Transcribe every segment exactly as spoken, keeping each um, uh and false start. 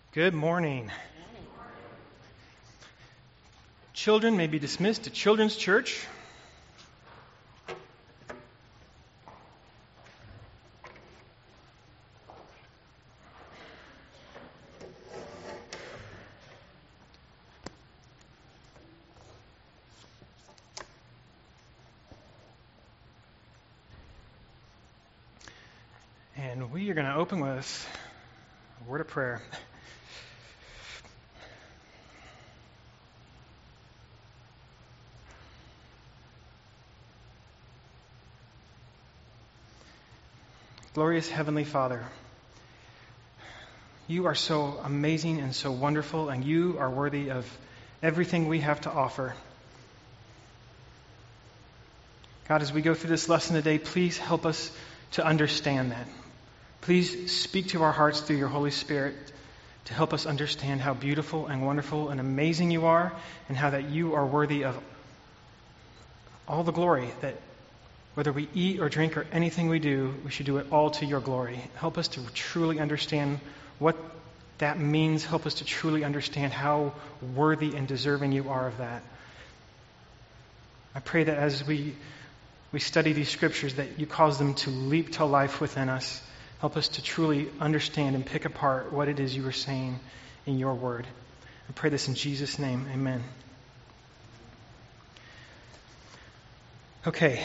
Good morning. Children may be dismissed to Children's Church. And we are going to open with a word of prayer. Glorious Heavenly Father, you are so amazing and so wonderful, and you are worthy of everything we have to offer. God, as we go through this lesson today, please help us to understand that. Please speak to our hearts through your Holy Spirit to help us understand how beautiful and wonderful and amazing you are, and how that you are worthy of all the glory, that whether we eat or drink or anything we do, we should do it all to your glory. Help us to truly understand what that means. Help us to truly understand how worthy and deserving you are of that. I pray that as we we study these scriptures, that you cause them to leap to life within us. Help us to truly understand and pick apart what it is you are saying in your word. I pray this in Jesus' name. Amen. Okay.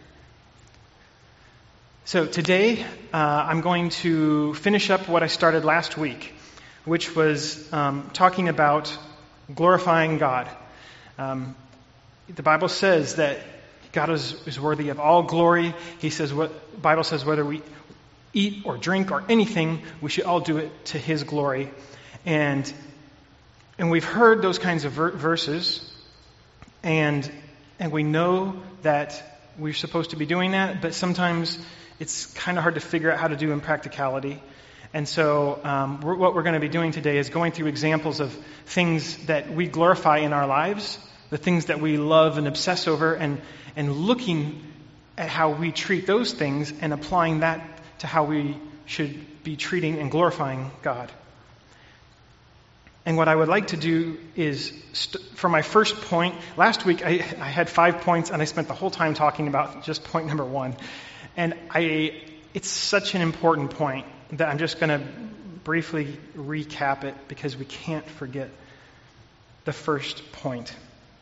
So today, uh, I'm going to finish up what I started last week, which was um, talking about glorifying God. Um, the Bible says that God is, is worthy of all glory. He says, what the Bible says, whether we eat or drink or anything, we should all do it to His glory. And and we've heard those kinds of ver- verses, and and we know that we're supposed to be doing that, but sometimes it's kind of hard to figure out how to do in practicality. And so um, we're, what we're going to be doing today is going through examples of things that we glorify in our lives, the things that we love and obsess over, and, and looking at how we treat those things and applying that to how we should be treating and glorifying God. And what I would like to do is, st- for my first point, last week I, I had five points, and I spent the whole time talking about just point number one. And I, it's such an important point that I'm just going to briefly recap it because we can't forget the first point.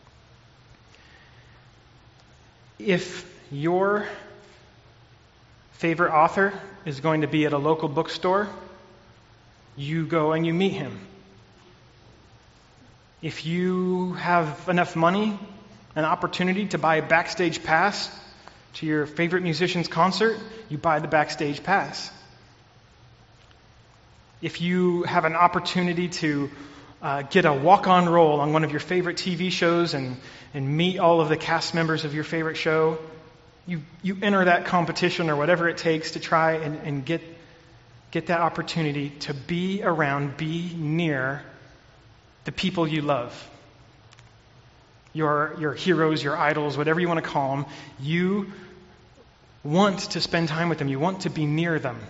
If your favorite author is going to be at a local bookstore, you go and you meet him. If you have enough money, an opportunity to buy a backstage pass to your favorite musician's concert, you buy the backstage pass. If you have an opportunity to uh, get a walk-on role on one of your favorite T V shows and, and meet all of the cast members of your favorite show, you, you enter that competition or whatever it takes to try and, and get, get that opportunity to be around, be near the people you love. Your, your heroes, your idols, whatever you want to call them, you want to spend time with them. You want to be near them.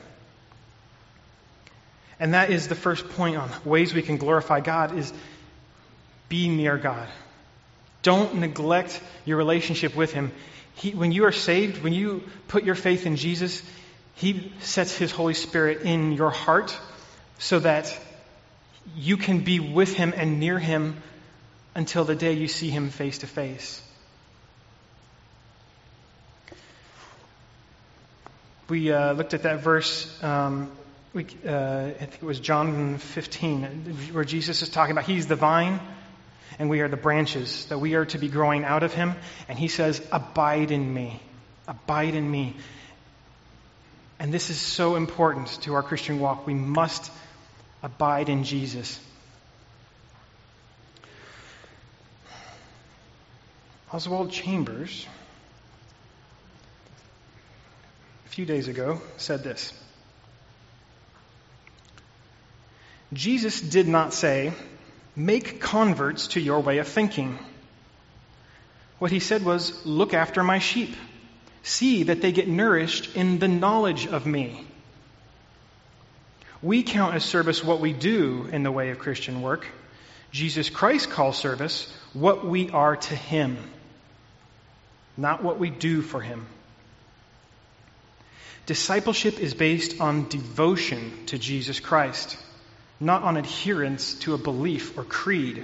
And that is the first point on ways we can glorify God, is be near God. Don't neglect your relationship with Him. He, when you are saved, when you put your faith in Jesus, He sets His Holy Spirit in your heart so that you can be with Him and near Him until the day you see Him face to face. We uh, looked at that verse, um, we, uh, I think it was John fifteen, where Jesus is talking about He's the vine and we are the branches, that we are to be growing out of Him. And He says, abide in me, abide in me. And this is so important to our Christian walk. We must abide in Jesus. Oswald Chambers, a few days ago, said this: Jesus did not say, make converts to your way of thinking. What He said was, look after my sheep. See that they get nourished in the knowledge of me. We count as service what we do in the way of Christian work. Jesus Christ calls service what we are to Him, not what we do for Him. Discipleship is based on devotion to Jesus Christ, not on adherence to a belief or creed.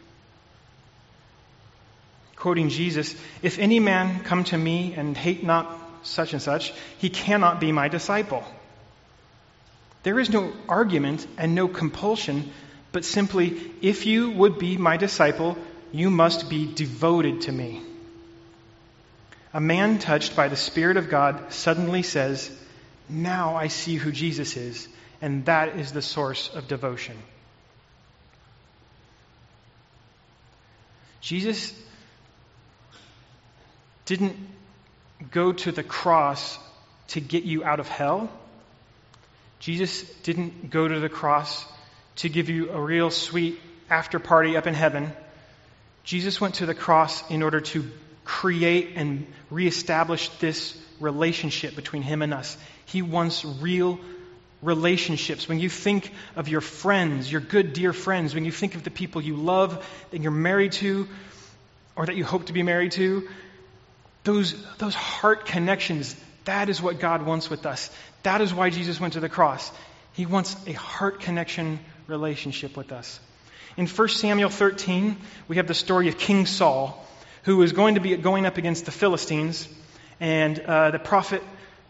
Quoting Jesus, "If any man come to me and hate not such and such, he cannot be my disciple." There is no argument and no compulsion, but simply, if you would be my disciple, you must be devoted to me. A man touched by the Spirit of God suddenly says, "Now I see who Jesus is," and that is the source of devotion. Jesus didn't go to the cross to get you out of hell. Jesus didn't go to the cross to give you a real sweet after party up in heaven. Jesus went to the cross in order to create and reestablish this relationship between Him and us. He wants real relationships. When you think of your friends, your good, dear friends, when you think of the people you love, that you're married to, or that you hope to be married to, those, those heart connections, that is what God wants with us. That is why Jesus went to the cross. He wants a heart connection relationship with us. In First Samuel thirteen, we have the story of King Saul, who is going to be going up against the Philistines, and uh, the prophet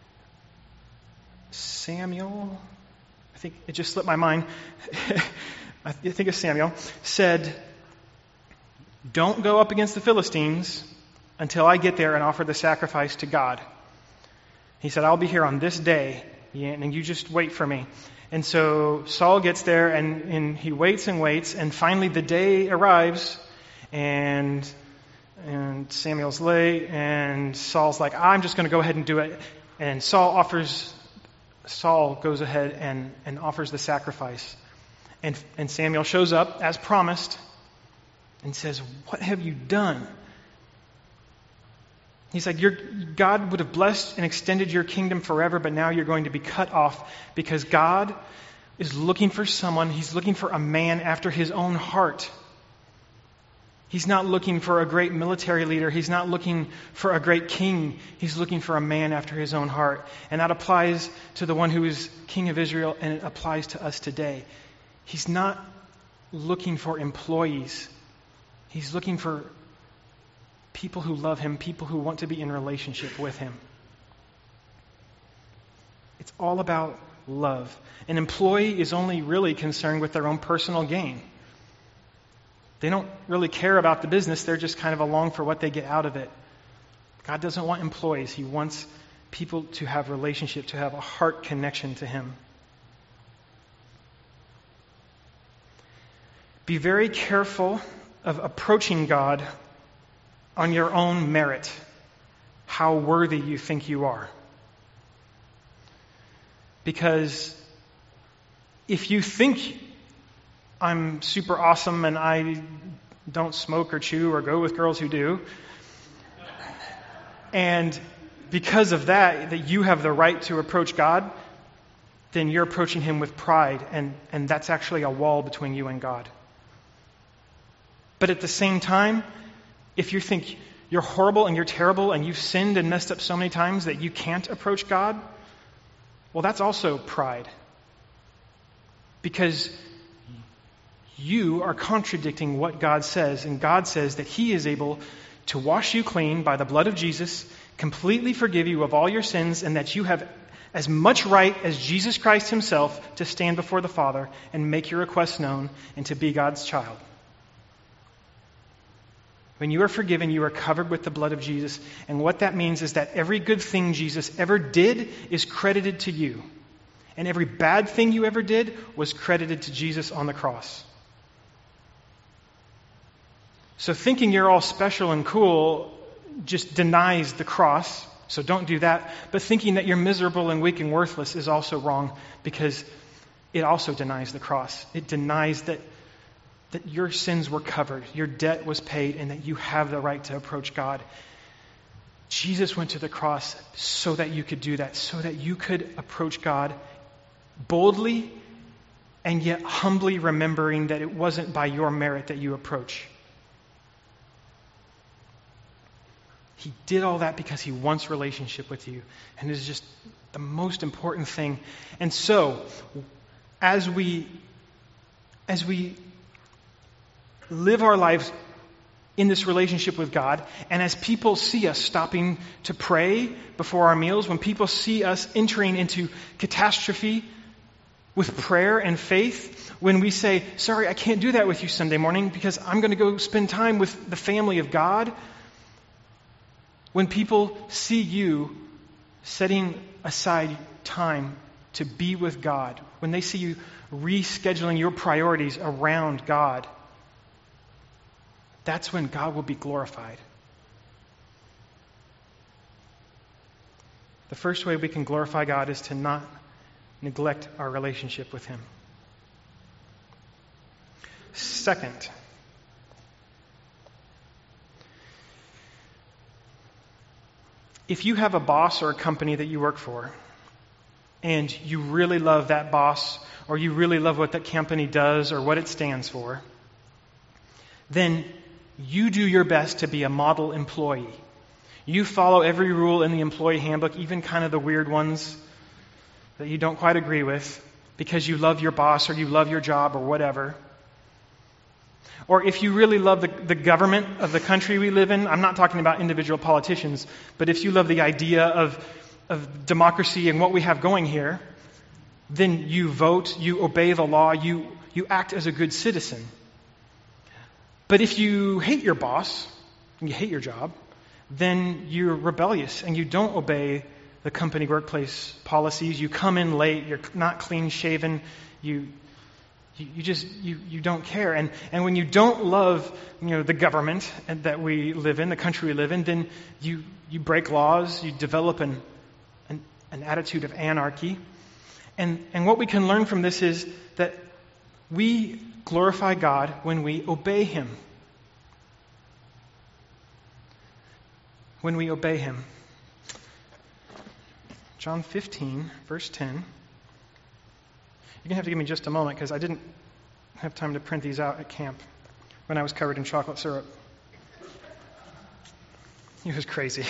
Samuel, I think it just slipped my mind, I think it's Samuel, said, "Don't go up against the Philistines until I get there and offer the sacrifice to God." He said, "I'll be here on this day, and you just wait for me." And so Saul gets there, and, and he waits and waits, and finally the day arrives, and and Samuel's late, and Saul's like, "I'm just going to go ahead and do it." And Saul offers, Saul goes ahead and, and offers the sacrifice. And, and Samuel shows up, as promised, and says, "What have you done?" He's like, Your, God would have blessed and extended your kingdom forever, but now you're going to be cut off because God is looking for someone. He's looking for a man after His own heart. He's not looking for a great military leader. He's not looking for a great king. He's looking for a man after His own heart. And that applies to the one who is King of Israel, and it applies to us today. He's not looking for employees. He's looking for people who love Him, people who want to be in relationship with Him. It's all about love. An employee is only really concerned with their own personal gain. They don't really care about the business. They're just kind of along for what they get out of it. God doesn't want employees. He wants people to have relationship, to have a heart connection to Him. Be very careful of approaching God on your own merit, how worthy you think you are. Because if you think I'm super awesome and I don't smoke or chew or go with girls who do, and because of that, that you have the right to approach God, then you're approaching Him with pride, and, and that's actually a wall between you and God. But at the same time, if you think you're horrible and you're terrible and you've sinned and messed up so many times that you can't approach God, well, that's also pride. Because you are contradicting what God says, and God says that He is able to wash you clean by the blood of Jesus, completely forgive you of all your sins, and that you have as much right as Jesus Christ Himself to stand before the Father and make your requests known and to be God's child. When you are forgiven, you are covered with the blood of Jesus. And what that means is that every good thing Jesus ever did is credited to you. And every bad thing you ever did was credited to Jesus on the cross. So thinking you're all special and cool just denies the cross. So don't do that. But thinking that you're miserable and weak and worthless is also wrong, because it also denies the cross. It denies that that your sins were covered, your debt was paid, and that you have the right to approach God. Jesus went to the cross so that you could do that, so that you could approach God boldly and yet humbly remembering that it wasn't by your merit that you approach. He did all that because he wants relationship with you, and it is just the most important thing. And so, as we as we live our lives in this relationship with God, and as people see us stopping to pray before our meals, when people see us entering into catastrophe with prayer and faith, when we say, sorry, I can't do that with you Sunday morning because I'm going to go spend time with the family of God, when people see you setting aside time to be with God, when they see you rescheduling your priorities around God, that's when God will be glorified. The first way we can glorify God is to not neglect our relationship with Him. Second, if you have a boss or a company that you work for, and you really love that boss, or you really love what that company does or what it stands for, then you do your best to be a model employee. You follow every rule in the employee handbook, even kind of the weird ones that you don't quite agree with, because you love your boss or you love your job or whatever. Or if you really love the, the government of the country we live in, I'm not talking about individual politicians, but if you love the idea of, of democracy and what we have going here, then you vote, you obey the law, you, you act as a good citizen. But if you hate your boss, and you hate your job, then you're rebellious and you don't obey the company workplace policies. You come in late, you're not clean shaven, you you, you just you, you don't care. And and when you don't love, you know, the government that we live in, the country we live in, then you you break laws, you develop an an, an attitude of anarchy. And and what we can learn from this is that we glorify God when we obey Him. When we obey Him. John fifteen, verse ten. You're going to have to give me just a moment because I didn't have time to print these out at camp when I was covered in chocolate syrup. It was crazy.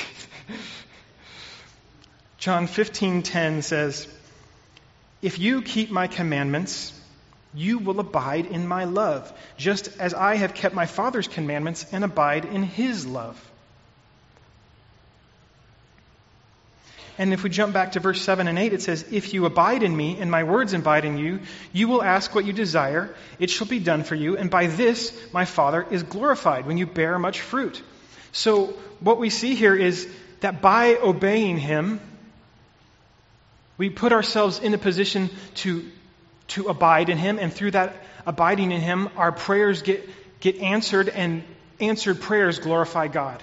John fifteen ten says, "If you keep my commandments, you will abide in my love, just as I have kept my Father's commandments and abide in His love." And if we jump back to verse seven and eight, it says, "If you abide in me and my words abide in you, you will ask what you desire, it shall be done for you, and by this my Father is glorified, when you bear much fruit." So what we see here is that by obeying Him, we put ourselves in a position to to abide in Him, and through that abiding in Him, our prayers get, get answered, and answered prayers glorify God.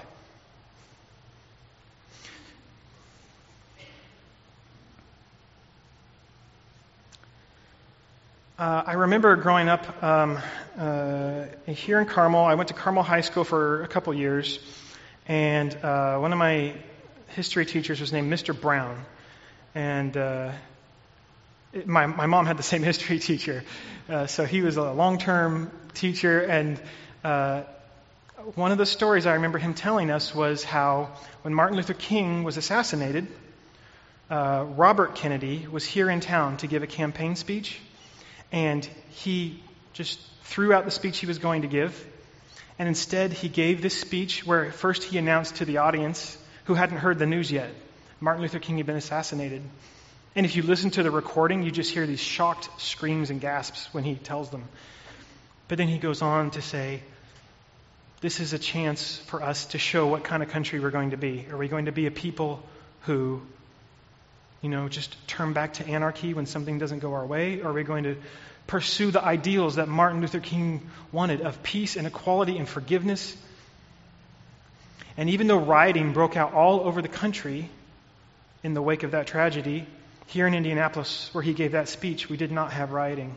Uh, I remember growing up um, uh, here in Carmel. I went to Carmel High School for a couple years, and uh, one of my history teachers was named Mister Brown, and uh, it, my my mom had the same history teacher, uh, so he was a long-term teacher. And uh, one of the stories I remember him telling us was how when Martin Luther King was assassinated, uh, Robert Kennedy was here in town to give a campaign speech. And he just threw out the speech he was going to give. And instead, he gave this speech where first he announced to the audience, who hadn't heard the news yet, Martin Luther King had been assassinated. And if you listen to the recording, you just hear these shocked screams and gasps when he tells them. But then he goes on to say, this is a chance for us to show what kind of country we're going to be. Are we going to be a people who, you know, just turn back to anarchy when something doesn't go our way? Or are we going to pursue the ideals that Martin Luther King wanted of peace and equality and forgiveness? And even though rioting broke out all over the country in the wake of that tragedy, here in Indianapolis, where he gave that speech, we did not have rioting.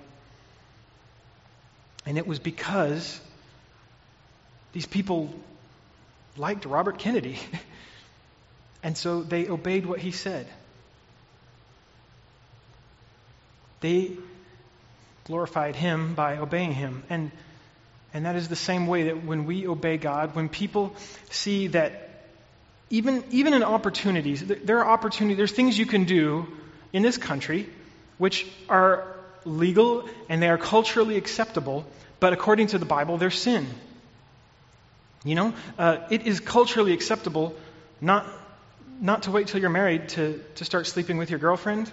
And it was because these people liked Robert Kennedy. And so they obeyed what he said. They glorified him by obeying him. And and that is the same way that when we obey God, when people see that even even in opportunities, there are opportunities, there's things you can do in this country which are legal and they are culturally acceptable, but according to the Bible, they're sin. You know, uh, it is culturally acceptable not not to wait till you're married to, to start sleeping with your girlfriend.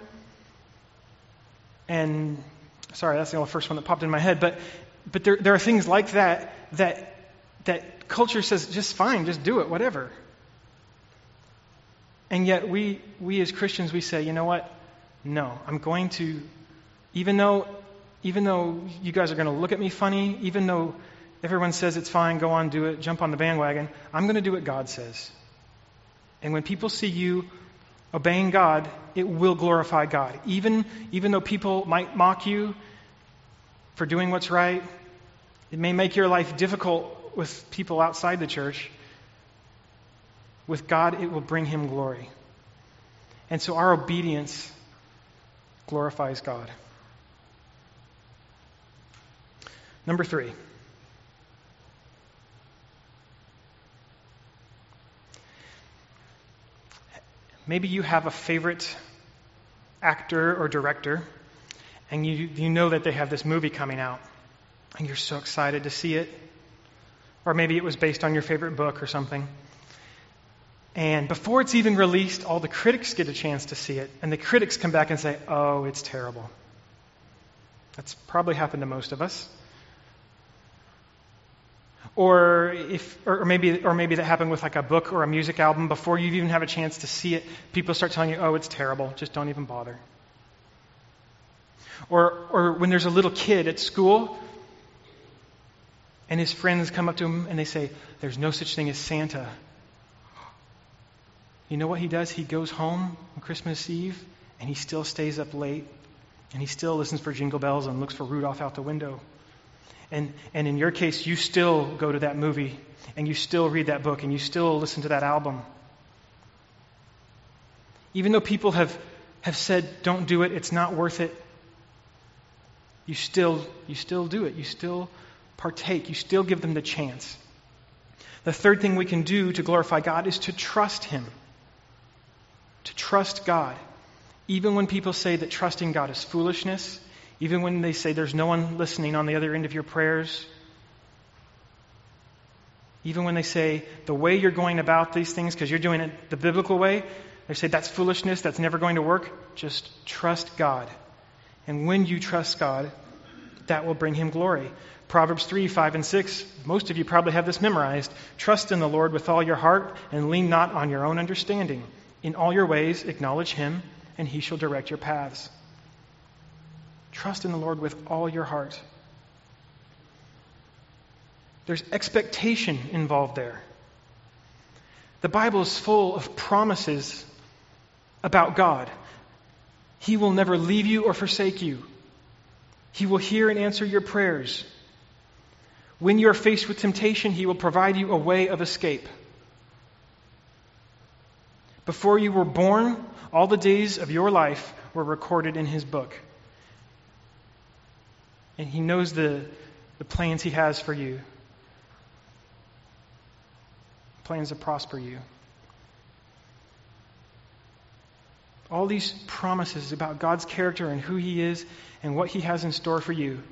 And sorry, that's the first one that popped in my head. But but there there are things like that that that culture says just fine, just do it, whatever. And yet we we as Christians, we say, you know what? No, I'm going to, even though even though you guys are going to look at me funny, even though everyone says it's fine, go on, do it, jump on the bandwagon, I'm going to do what God says. And when people see you obeying God, it will glorify God. Even, even though people might mock you for doing what's right, it may make your life difficult with people outside the church. With God, it will bring him glory. And so our obedience glorifies God. Number three. Maybe you have a favorite actor or director, and you you know that they have this movie coming out, and you're so excited to see it. Or maybe it was based on your favorite book or something. And before it's even released, all the critics get a chance to see it, and the critics come back and say, oh, it's terrible. That's probably happened to most of us. Or if, or maybe, or maybe that happened with like a book or a music album. Before you even have a chance to see it, people start telling you, "Oh, it's terrible. Just don't even bother." Or, or when there's a little kid at school, and his friends come up to him and they say, "There's no such thing as Santa." You know what he does? He goes home on Christmas Eve, and he still stays up late, and he still listens for Jingle Bells and looks for Rudolph out the window. And and in your case, you still go to that movie, and you still read that book, and you still listen to that album. Even though people have, have said, don't do it, it's not worth it, you still you still do it. You still partake. You still give them the chance. The third thing we can do to glorify God is to trust him. To trust God. Even when people say that trusting God is foolishness, even when they say there's no one listening on the other end of your prayers, even when they say the way you're going about these things, because you're doing it the biblical way, they say that's foolishness, that's never going to work, just trust God. And when you trust God, that will bring him glory. Proverbs three, five, and six, most of you probably have this memorized. Trust in the Lord with all your heart and lean not on your own understanding. In all your ways acknowledge him, and he shall direct your paths. Trust in the Lord with all your heart. There's expectation involved there. The Bible is full of promises about God. He will never leave you or forsake you. He will hear and answer your prayers. When you are faced with temptation, he will provide you a way of escape. Before you were born, all the days of your life were recorded in his book. And he knows the, the plans he has for you. Plans to prosper you. All these promises about God's character and who he is and what he has in store for you.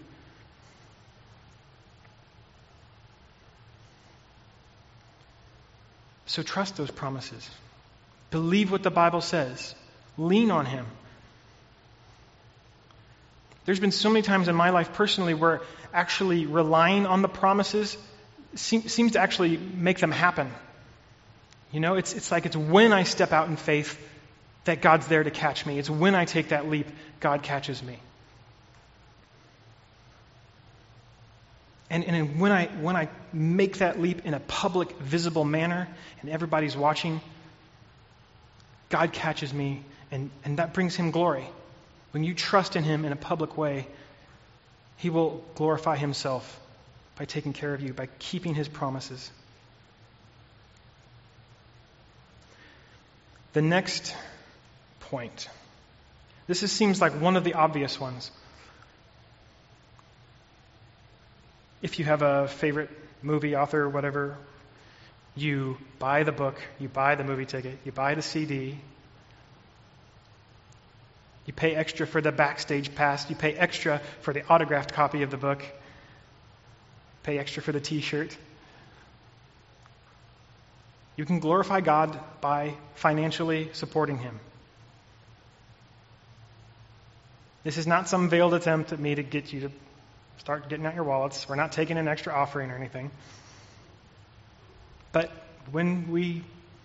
So trust those promises. Believe what the Bible says. Lean on him. There's been so many times in my life personally where actually relying on the promises seem, seems to actually make them happen. You know, it's it's like it's when I step out in faith that God's there to catch me. It's when I take that leap, God catches me. And, and when I when I make that leap in a public, visible manner, and everybody's watching, God catches me, and, and that brings him glory. When you trust in him in a public way, he will glorify himself by taking care of you, by keeping his promises. The next point. This is, seems like one of the obvious ones. if you have a favorite movie author or whatever, you buy the book, you buy the movie ticket, you buy the C D, you pay extra for the backstage pass, you pay extra for the autographed copy of the book, pay extra for the t-shirt. You can glorify God by financially supporting Him. This is not some veiled attempt at me to get you to start getting out your wallets. We're not taking an extra offering or anything. But when we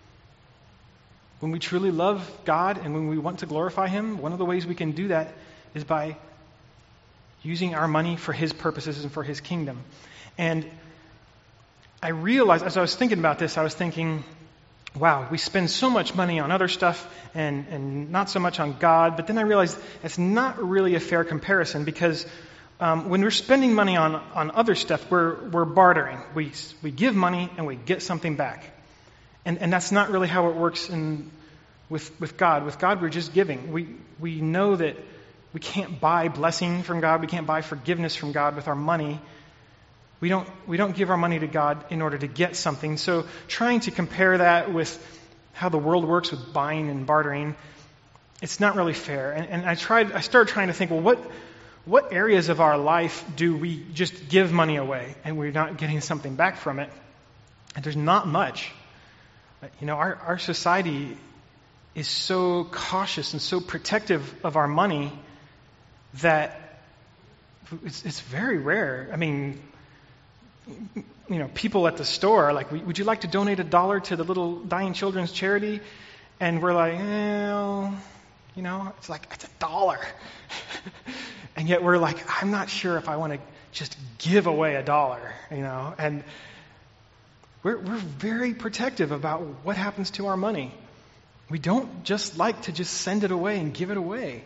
when we truly love God and when we want to glorify Him, one of the ways we can do that is by using our money for His purposes and for His kingdom. And I realized, as I was thinking about this, I was thinking, wow, we spend so much money on other stuff and, and not so much on God. But then I realized it's not really a fair comparison, because um, when we're spending money on, on other stuff, we're we're bartering. We we give money and we get something back. And and that's not really how it works in with with God. With God, we're just giving. We we know that we can't buy blessing from God. We can't buy forgiveness from God with our money. We don't we don't give our money to God in order to get something. So trying to compare that with how the world works with buying and bartering, it's not really fair. And, and I tried I started trying to think, well, what what areas of our life do we just give money away and we're not getting something back from it? And there's not much. You know, our, our society is so cautious and so protective of our money that it's, it's very rare. I mean, you know, people at the store are like, would you like to donate a dollar to the little dying children's charity? And we're like, well, you know, it's like, it's a dollar. And yet we're like, I'm not sure if I want to just give away a dollar, you know. And we're we're very protective about what happens to our money. We don't just like to just send it away and give it away.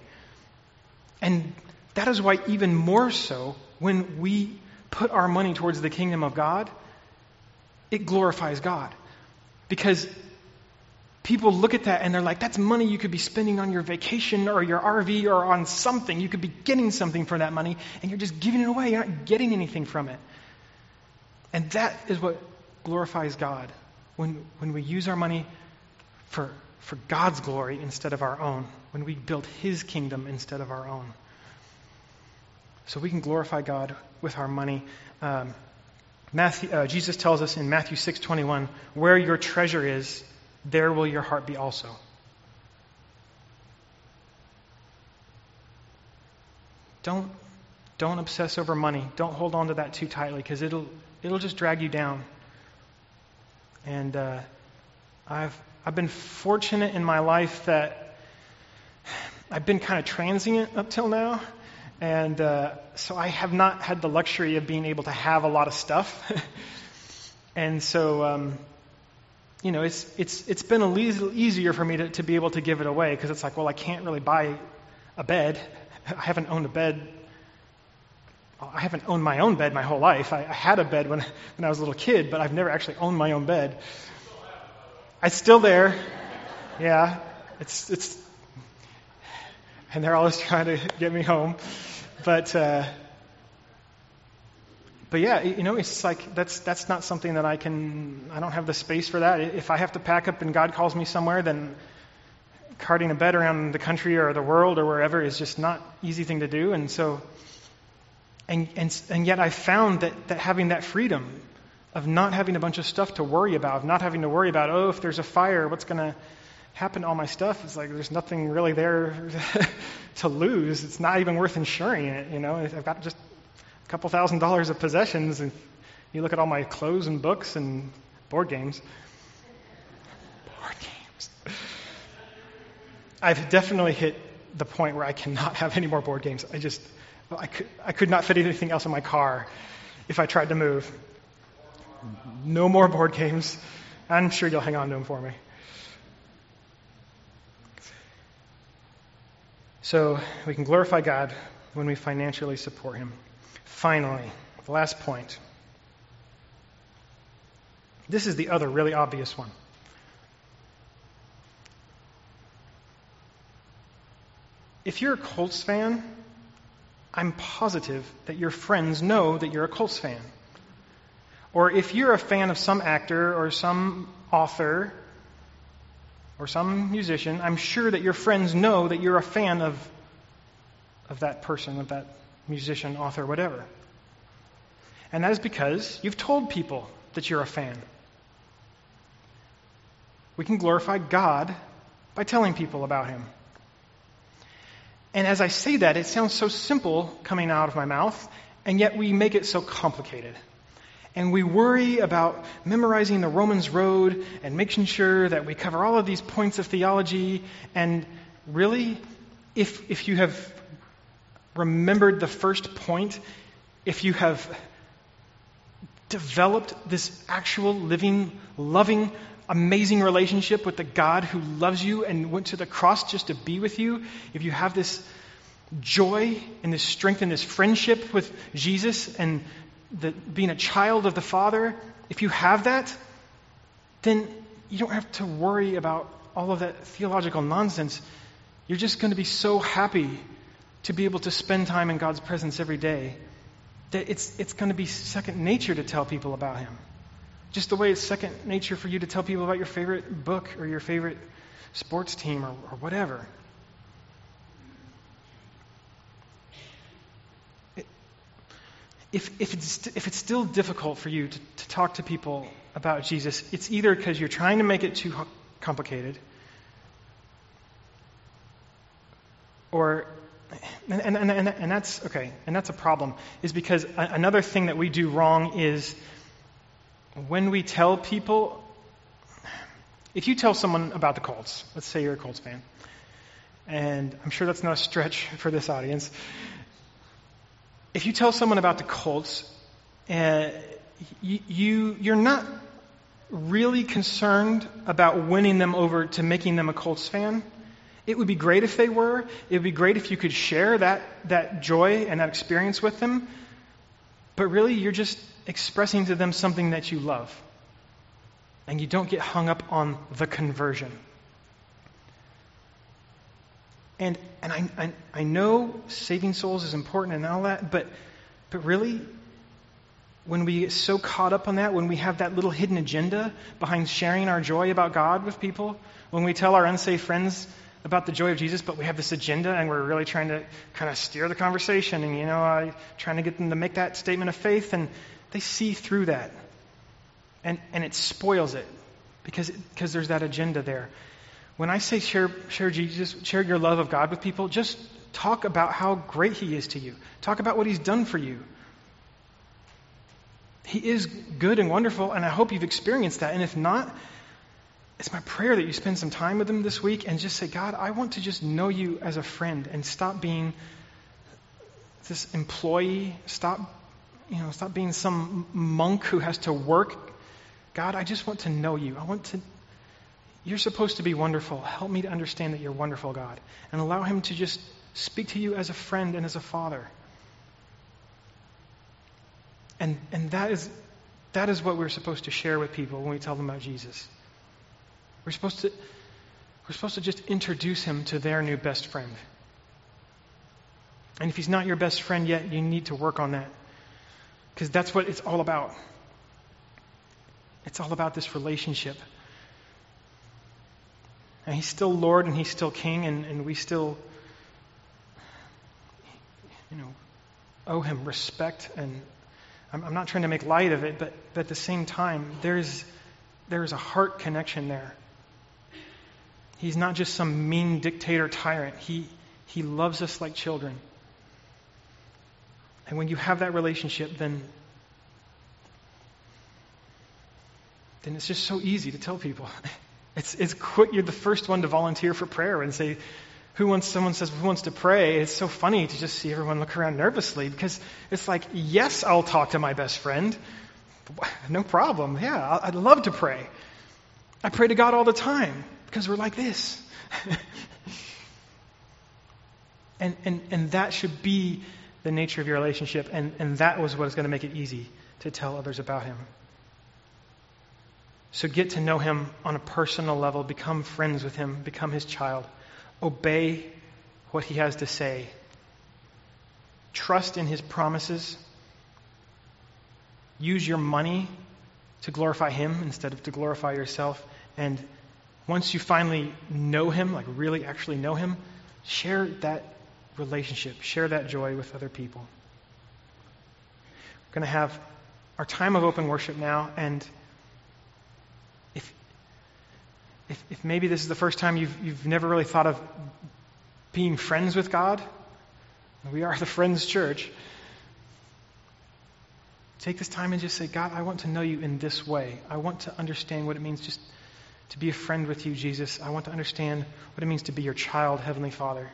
And that is why even more so, when we put our money towards the kingdom of God, it glorifies God. Because people look at that and they're like, that's money you could be spending on your vacation or your R V or on something. You could be getting something for that money, and you're just giving it away. You're not getting anything from it. And that is what glorifies God, when when we use our money for for God's glory instead of our own, when we build His kingdom instead of our own. So we can glorify God with our money. Um, Matthew, uh, Jesus tells us in Matthew six twenty-one, where your treasure is, there will your heart be also. Don't don't obsess over money. Don't hold on to that too tightly, because it'll it'll just drag you down. And uh, I've I've been fortunate in my life that I've been kind of transient up till now. And uh, so I have not had the luxury of being able to have a lot of stuff. And so, um, you know, it's it's it's been a little easier for me to, to be able to give it away, because it's like, well, I can't really buy a bed. I haven't owned a bed. I haven't owned my own bed my whole life. I, I had a bed when, when I was a little kid, but I've never actually owned my own bed. It's still there. Yeah, it's it's, and they're always trying to get me home. But uh, but yeah, you know, it's like that's that's not something that I can. I don't have the space for that. If I have to pack up and God calls me somewhere, then carting a bed around the country or the world or wherever is just not an easy thing to do. And so, and and and yet I found that that having that freedom of not having a bunch of stuff to worry about, of not having to worry about, oh, if there's a fire, what's going to happen to all my stuff? It's like there's nothing really there to lose. It's not even worth insuring it, you know. I've got just a couple thousand dollars of possessions, and you look at all my clothes and books and board games. Board games. I've definitely hit the point where I cannot have any more board games. I just, I could, I could not fit anything else in my car if I tried to move. No more board games. I'm sure you'll hang on to them for me. So we can glorify God when we financially support Him. Finally, the last point. This is the other really obvious one. If you're a Colts fan, I'm positive that your friends know that you're a Colts fan. Or if you're a fan of some actor or some author or some musician, I'm sure that your friends know that you're a fan of, of that person, of that musician, author, whatever. And that is because you've told people that you're a fan. We can glorify God by telling people about Him. And as I say that, it sounds so simple coming out of my mouth, and yet we make it so complicated. And we worry about memorizing the Romans Road and making sure that we cover all of these points of theology. And really, if if you have remembered the first point, if you have developed this actual living, loving, amazing relationship with the God who loves you and went to the cross just to be with you, if you have this joy and this strength and this friendship with Jesus and the, being a child of the Father, if you have that, then you don't have to worry about all of that theological nonsense. You're just going to be so happy to be able to spend time in God's presence every day that it's it's going to be second nature to tell people about Him. Just the way it's second nature for you to tell people about your favorite book or your favorite sports team or, or whatever. It, if if it's if it's still difficult for you to, to talk to people about Jesus, it's either because you're trying to make it too complicated, or and and and, and that's okay, and that's a problem. Is because another thing that we do wrong is, when we tell people, if you tell someone about the Colts, let's say you're a Colts fan, and I'm sure that's not a stretch for this audience. If you tell someone about the Colts, uh, you, you, you're not really concerned about winning them over to making them a Colts fan. It would be great if they were. It would be great if you could share that, that joy and that experience with them. But really, you're just expressing to them something that you love. And you don't get hung up on the conversion. And and I I, I know saving souls is important and all that, but but really, when we get so caught up on that, when we have that little hidden agenda behind sharing our joy about God with people, when we tell our unsaved friends about the joy of Jesus, but we have this agenda and we're really trying to kind of steer the conversation and, you know, uh, trying to get them to make that statement of faith, and they see through that. And and it spoils it because because there's that agenda there. When I say share share Jesus, share your love of God with people, just talk about how great He is to you. Talk about what He's done for you. He is good and wonderful, and I hope you've experienced that. And if not, it's my prayer that you spend some time with Him this week and just say, God, I want to just know You as a friend and stop being this employee. Stop, you know, stop being some monk who has to work. God, I just want to know You. I want to, You're supposed to be wonderful. Help me to understand that You're wonderful, God. And allow Him to just speak to you as a friend and as a father. And and that is that is what we're supposed to share with people when we tell them about Jesus. We're supposed to we're supposed to just introduce Him to their new best friend. And if He's not your best friend yet, you need to work on that. Because that's what it's all about. It's all about this relationship. And He's still Lord and He's still King, and, and we still, you know, owe Him respect. And I'm, I'm not trying to make light of it, but, but at the same time, there's there's a heart connection there. He's not just some mean dictator tyrant. He he loves us like children. And when you have that relationship, then then it's just so easy to tell people. It's it's quick. You're the first one to volunteer for prayer and say, "Who wants?" Someone says, "Who wants to pray?" It's so funny to just see everyone look around nervously, because it's like, yes, I'll talk to my best friend. No problem. Yeah, I'd love to pray. I pray to God all the time because we're like this. and and and that should be the nature of your relationship, and, and that was what is going to make it easy to tell others about Him. So get to know Him on a personal level. Become friends with Him. Become His child. Obey what He has to say. Trust in His promises. use your money to glorify Him instead of to glorify yourself. And once you finally know Him, like really actually know Him, share that relationship, share that joy with other people. We're going to have our time of open worship now, and if if, if maybe this is the first time you've you've never really thought of being friends with God, we are the Friends Church. Take this time and just say, God, I want to know you in this way. I want to understand what it means just to be a friend with you, Jesus. I want to understand what it means to be your child, Heavenly Father.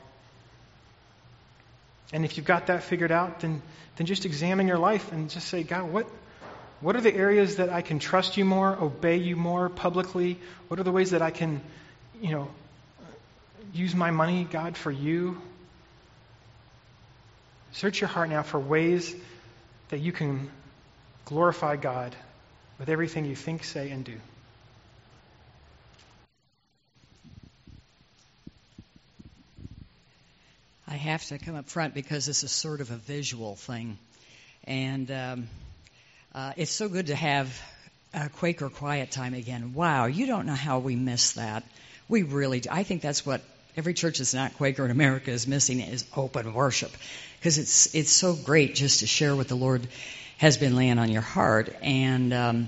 And if you've got that figured out, then then just examine your life and just say, God, what what are the areas that I can trust you more, obey you more publicly? What are the ways that I can, you know, use my money, God, for you? Search your heart now for ways that you can glorify God with everything you think, say, and do. I have to come up front because this is sort of a visual thing. And um, uh, it's so good to have a Quaker quiet time again. Wow, you don't know how we miss that. We really do. I think that's what every church that's not Quaker in America is missing, is open worship. Because it's it's so great just to share what the Lord has been laying on your heart. And um,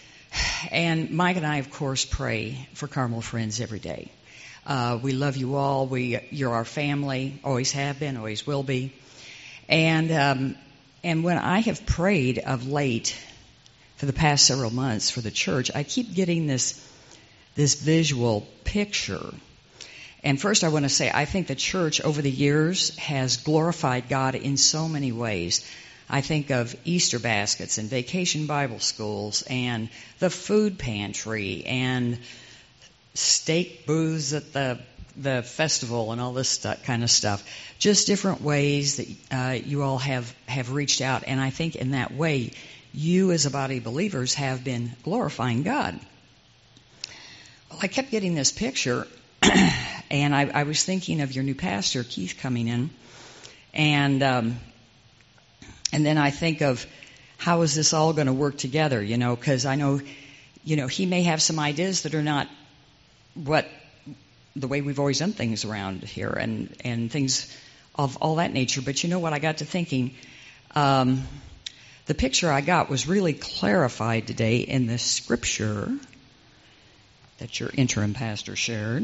and Mike and I, of course, pray for Carmel Friends every day. Uh, we love you all. We you're our family. Always have been. Always will be. And um, and when I have prayed of late for the past several months for the church, I keep getting this this visual picture. And first I want to say I think the church over the years has glorified God in so many ways. I think of Easter baskets and vacation Bible schools and the food pantry and steak booths at the the festival and all this stuff, kind of stuff. Just different ways that uh, you all have, have reached out. And I think in that way, you as a body of believers have been glorifying God. Well, I kept getting this picture, and I, I was thinking of your new pastor, Keith, coming in. And um, and then I think of how is this all going to work together, you know, because I know, you know, he may have some ideas that are not what the way we've always done things around here and, and things of all that nature. But you know what? I got to thinking, um, the picture I got was really clarified today in the scripture that your interim pastor shared.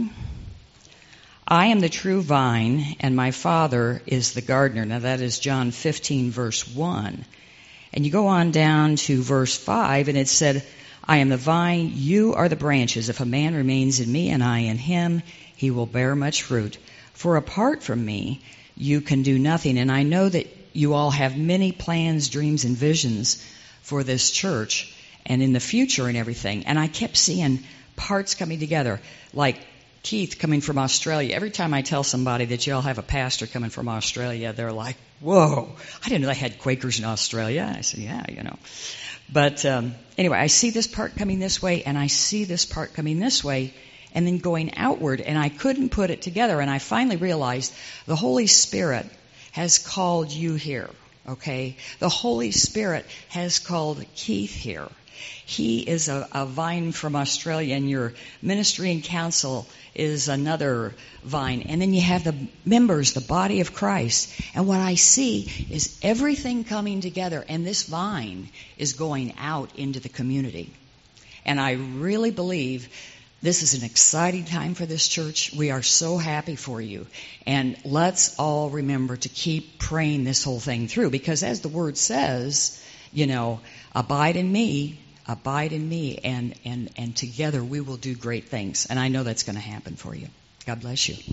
I am the true vine, and my Father is the gardener. Now that is John fifteen, verse one. And you go on down to verse five, and it said, I am the vine, you are the branches. If a man remains in me and I in him, he will bear much fruit. For apart from me, you can do nothing. And I know that you all have many plans, dreams, and visions for this church and in the future and everything. And I kept seeing parts coming together, like Keith coming from Australia. Every time I tell somebody that you all have a pastor coming from Australia, they're like, whoa, I didn't know they had Quakers in Australia. I said, yeah, you know. But um, anyway, I see this part coming this way, and I see this part coming this way, and then going outward, and I couldn't put it together. And I finally realized the Holy Spirit has called you here, okay? The Holy Spirit has called Keith here. He is a, a vine from Australia, and your ministry and council is another vine. And then you have the members, the body of Christ. And what I see is everything coming together, and this vine is going out into the community. And I really believe this is an exciting time for this church. We are so happy for you. And let's all remember to keep praying this whole thing through, because as the word says, you know, abide in me, abide in me, and, and, and together we will do great things. And I know that's going to happen for you. God bless you.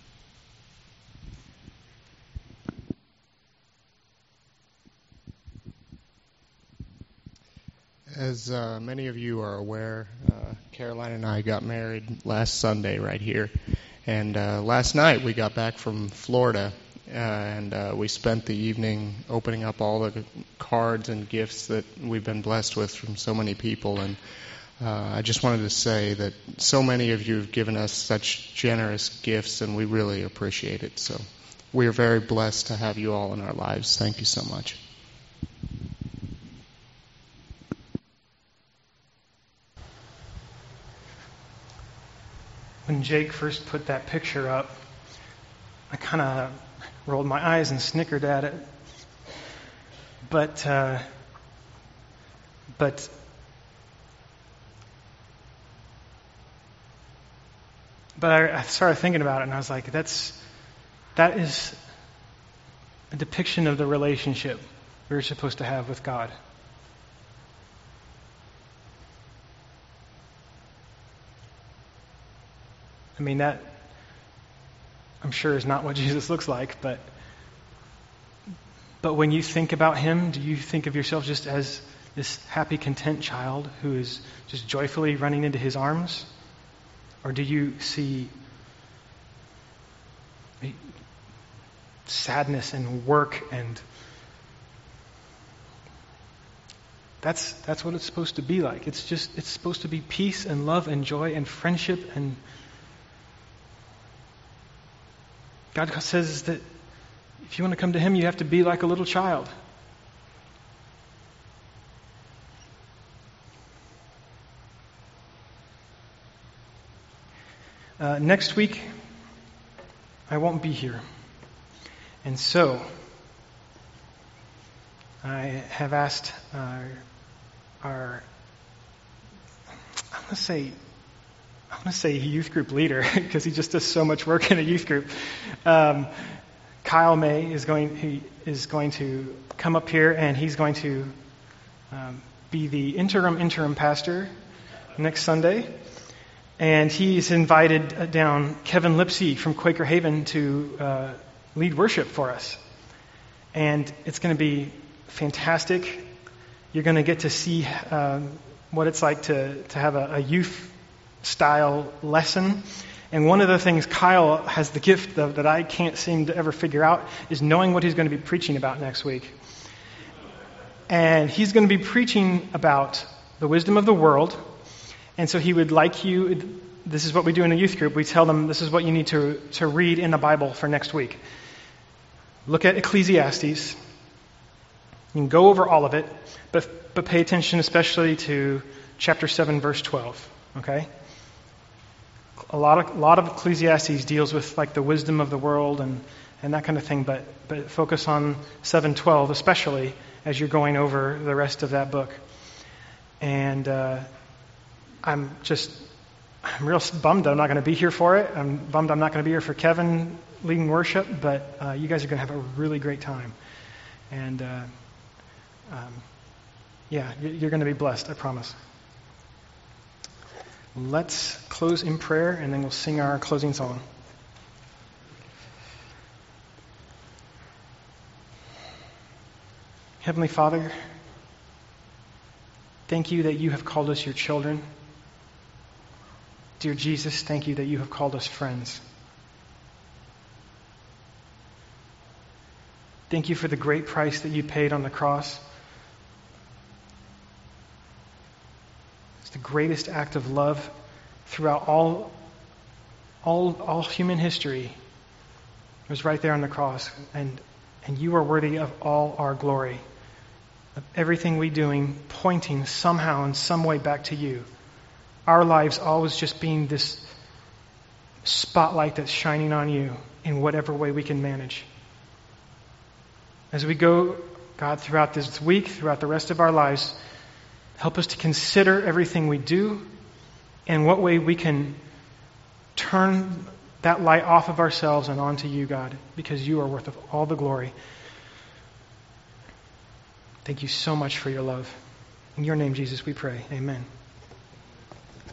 As uh, many of you are aware, uh, Caroline and I got married last Sunday right here. And uh, last night we got back from Florida, uh, and uh, we spent the evening opening up all the cards and gifts that we've been blessed with from so many people. And uh, I just wanted to say that so many of you have given us such generous gifts, and we really appreciate it. So we are very blessed to have you all in our lives. Thank you so much. when Jake first put that picture up, I kind of rolled my eyes and snickered at it. But, uh, but, but I, I started thinking about it, and I was like, that's, that is a depiction of the relationship we're supposed to have with God. I mean, that, I'm sure, is not what Jesus looks like, but but when you think about him, do you think of yourself just as this happy, content child who is just joyfully running into his arms? Or do you see sadness and work, and that's that's what it's supposed to be like. It's just it's supposed to be peace and love and joy and friendship, and God says that if you want to come to him, you have to be like a little child. Uh, next week, I won't be here. And so, I have asked our, our I'm going to say, I'm going to say youth group leader, because he just does so much work in a youth group. Um, Kyle May is going, he is going to come up here, and he's going to um, be the interim interim pastor next Sunday. And he's invited down Kevin Lipsey from Quaker Haven to uh, lead worship for us. And it's going to be fantastic. You're going to get to see um, what it's like to, to have a, a youth-style lesson. And one of the things Kyle has the gift of that I can't seem to ever figure out is knowing what he's going to be preaching about next week. And he's going to be preaching about the wisdom of the world. And so he would like you, this is what we do in a youth group, we tell them this is what you need to, to read in the Bible for next week. Look at Ecclesiastes. You can go over all of it, but, but pay attention especially to chapter seven, verse twelve. Okay? A lot of, a lot of Ecclesiastes deals with like the wisdom of the world and, and that kind of thing, but, but focus on seven twelve especially as you're going over the rest of that book. And uh, I'm just, I'm real bummed I'm not going to be here for it. I'm bummed I'm not going to be here for Kevin leading worship, but uh, you guys are going to have a really great time. And uh, um, yeah, you're going to be blessed, I promise. Let's close in prayer, and then we'll sing our closing song. Heavenly Father, thank you that you have called us your children. Dear Jesus, thank you that you have called us friends. Thank you for the great price that you paid on the cross. It's the greatest act of love throughout all, all, all human history. It was right there on the cross. And, and you are worthy of all our glory, of everything we doing, pointing somehow in some way back to you. Our lives always just being this spotlight that's shining on you in whatever way we can manage. As we go, God, throughout this week, throughout the rest of our lives, help us to consider everything we do and what way we can turn that light off of ourselves and onto you, God, because you are worth of all the glory. Thank you so much for your love. In your name, Jesus, we pray. Amen.